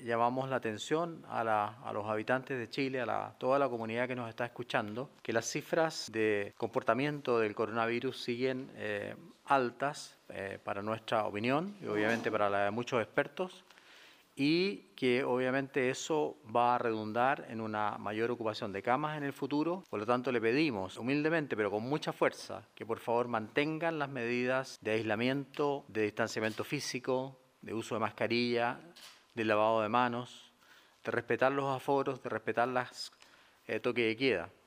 llamamos la atención a los habitantes de Chile, toda la comunidad que nos está escuchando, que las cifras de comportamiento del coronavirus siguen altas para nuestra opinión y obviamente para la de muchos expertos, y que obviamente eso va a redundar en una mayor ocupación de camas en el futuro. Por lo tanto, le pedimos humildemente, pero con mucha fuerza, que por favor mantengan las medidas de aislamiento, de distanciamiento físico, de uso de mascarilla, de lavado de manos, de respetar los aforos, de respetar las toque de queda.